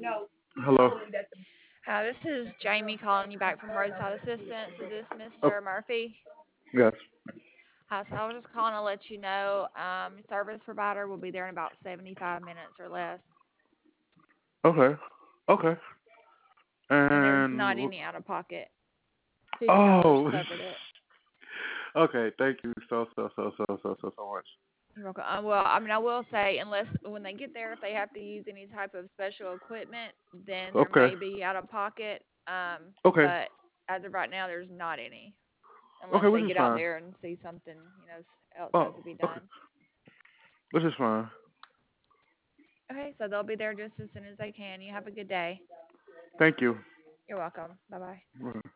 Hello. This is Jamie calling you back from Roadside Assistance. Is this Oh, Mr. Murphy? yes. So I was just calling to let you know service provider will be there in about 75 minutes or less. Okay. Okay. And there's And not any out of pocket. $50 oh, covered it. okay. Thank you so much. You're welcome. Well, I will say, unless when they get there, if they have to use any type of special equipment, then there Okay. may be out of pocket. Okay. But as of right now, there's not any, unless Okay, they which is get out fine. there and see something, else has Oh, to be okay. done. Which is fine. Okay, so they'll be there just as soon as they can. You have a good day. Thank you. You're welcome. Bye bye.